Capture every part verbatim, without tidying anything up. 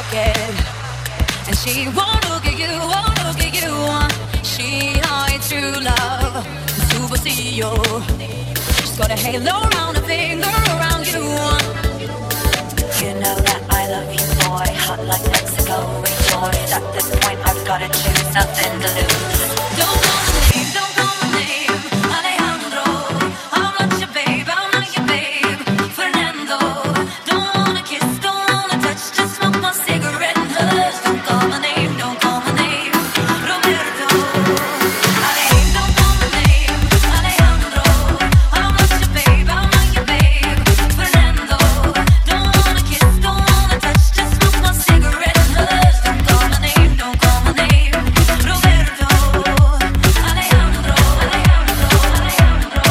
pocket, and she won't look at you, won't look at you. She hides true love, super C E O. She's got a halo around her finger around you. You know that I love you, boy. Hot like Mexico, rejoice. At this point, I've gotta choose, nothing to lose. Don't call my name, don't call my name, Alejandro. I'm not your babe, I'm not your babe, Fernando. Don't wanna kiss, don't wanna touch, just smoke my cigarette and hush. Don't call my name, don't call my name, Roberto. Ale, don't call my name, Alejandro. I'm not your babe, I'm not your babe, Fernando. Don't wanna kiss, don't wanna touch, just smoke my cigarette and hush. Don't call my name, don't call my name, Roberto. Alejandro, Alejandro, Alejandro,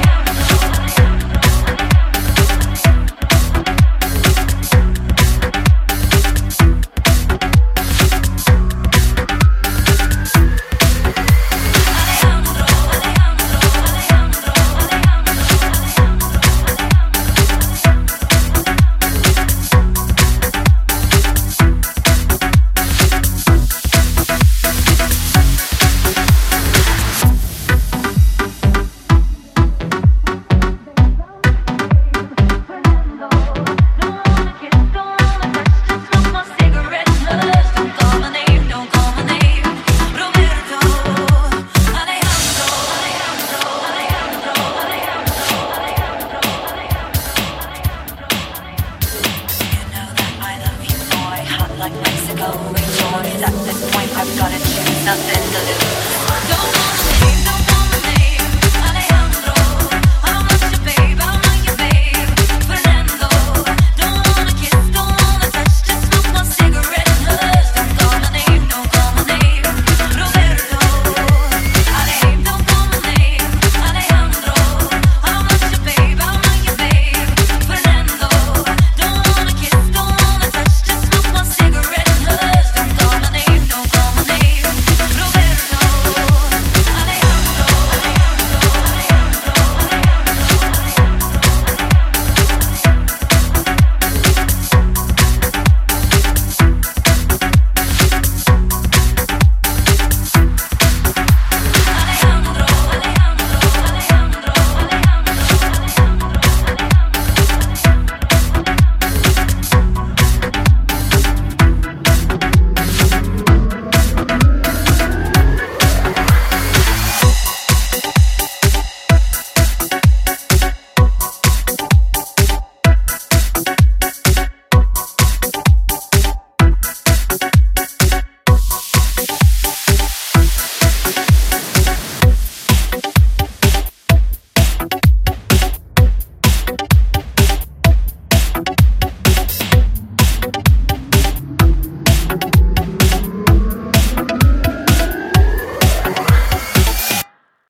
like Mexico, rejoice. At this point, I've gotta choose, nothing to lose. Don't wanna leave.